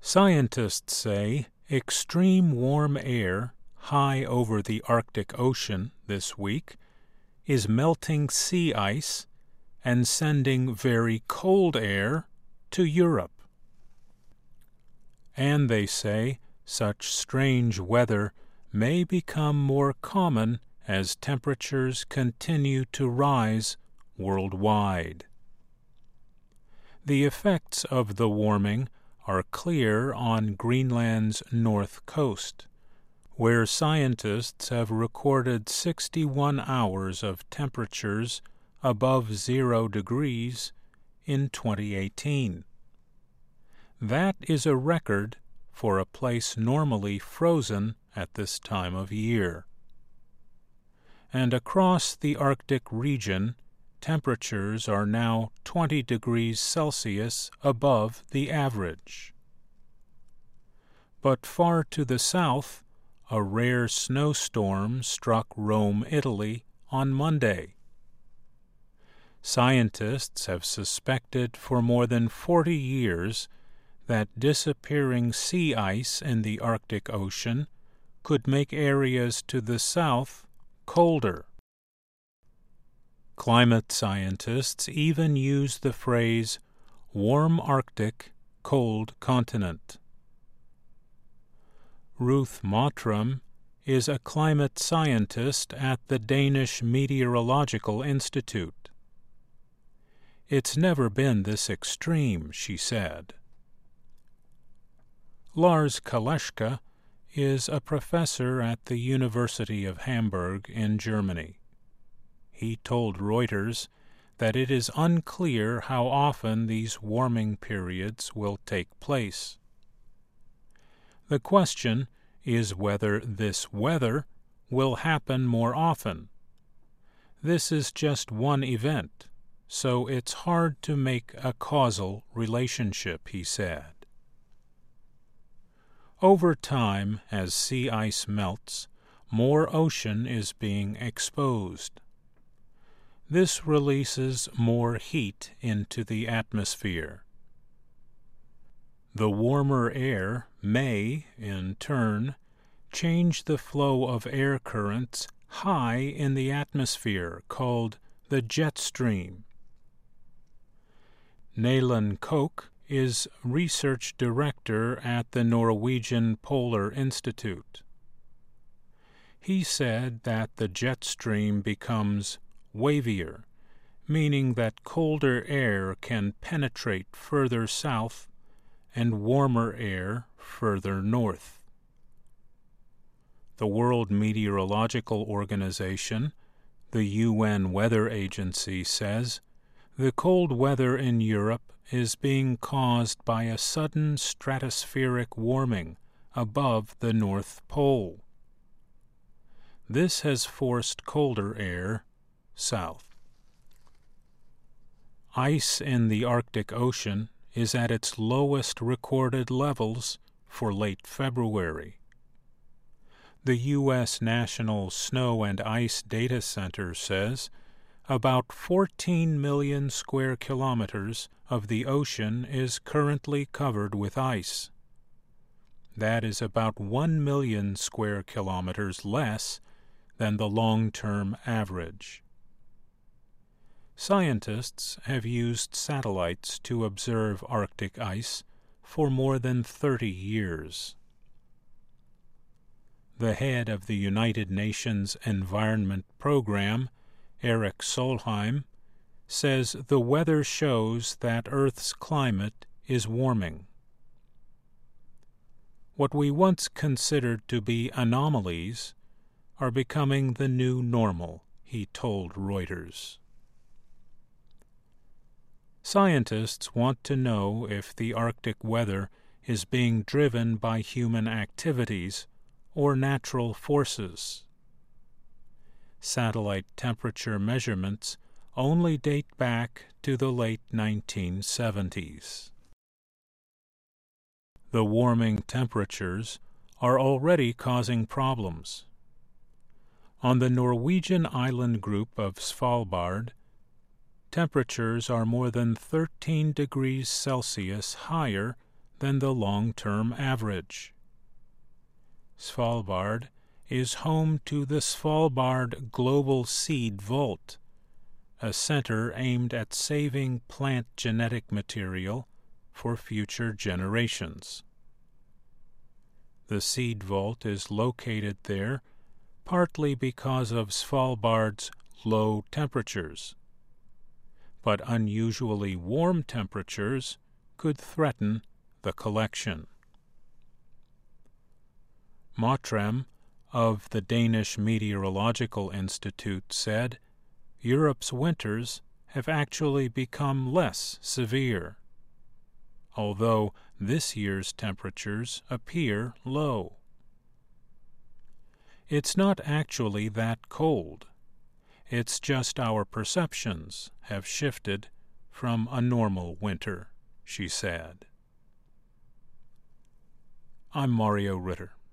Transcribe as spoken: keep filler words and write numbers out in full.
Scientists say extreme warm air high over the Arctic Ocean this week is melting sea ice and sending very cold air to Europe. And they say such strange weather may become more common as temperatures continue to rise worldwide. The effects of the warming are clear on Greenland's north coast, where scientists have recorded sixty-one hours of temperatures above zero degrees in twenty eighteen. That is a record for a place normally frozen at this time of year. And across the Arctic region, temperatures are now twenty degrees Celsius above the average. But far to the south, a rare snowstorm struck Rome, Italy, on Monday. Scientists have suspected for more than forty years that disappearing sea ice in the Arctic Ocean could make areas to the south colder. Climate scientists even use the phrase warm Arctic, cold continent. Ruth Mottram is a climate scientist at the Danish Meteorological Institute. It's never been this extreme, she said. Lars Kaleschka is a professor at the University of Hamburg in Germany. He told Reuters that it is unclear how often these warming periods will take place. The question is whether this weather will happen more often. This is just one event, so it's hard to make a causal relationship, he said. Over time, as sea ice melts, more ocean is being exposed. This releases more heat into the atmosphere. The warmer air may, in turn, change the flow of air currents high in the atmosphere, called the jet stream. Nayland Koch is research director at the Norwegian Polar Institute. He said that the jet stream becomes wavier, meaning that colder air can penetrate further south and warmer air further north. The World Meteorological Organization, the U N Weather Agency, says the cold weather in Europe is being caused by a sudden stratospheric warming above the North Pole. This has forced colder air south. Ice in the Arctic Ocean is at its lowest recorded levels for late February. The U S National Snow and Ice Data Center says about fourteen million square kilometers of the ocean is currently covered with ice. That is about one million square kilometers less than the long-term average. Scientists have used satellites to observe Arctic ice for more than thirty years. The head of the United Nations Environment Program, Erik Solheim, says the weather shows that Earth's climate is warming. What we once considered to be anomalies are becoming the new normal, he told Reuters. Scientists want to know if the Arctic weather is being driven by human activities or natural forces. Satellite temperature measurements only date back to the late nineteen seventies. The warming temperatures are already causing problems. On the Norwegian island group of Svalbard, temperatures are more than thirteen degrees Celsius higher than the long-term average. Svalbard is home to the Svalbard Global Seed Vault, a center aimed at saving plant genetic material for future generations. The seed vault is located there partly because of Svalbard's low temperatures, but unusually warm temperatures could threaten the collection. Motrem of the Danish Meteorological Institute said Europe's winters have actually become less severe, although this year's temperatures appear low. It's not actually that cold. It's just our perceptions have shifted from a normal winter, she said. I'm Mario Ritter.